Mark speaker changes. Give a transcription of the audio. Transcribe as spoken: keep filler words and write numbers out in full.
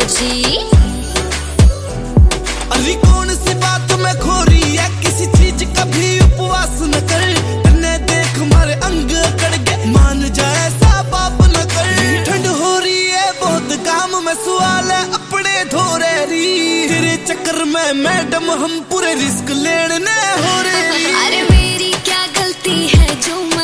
Speaker 1: जी।
Speaker 2: अरे कौन सी बात में खो रही है, किसी चीज का भी उपवास न कर। तन्ने देख मारे अंग अकड़ गए, मान जाए ऐसा पाप न कर। ठंड हो रही है बहुत, काम में सवाल है अपने धोरे री। तेरे चक्कर में मैडम हम पूरे रिस्क लेने हो रहे।
Speaker 1: अरे मेरी क्या गलती है जो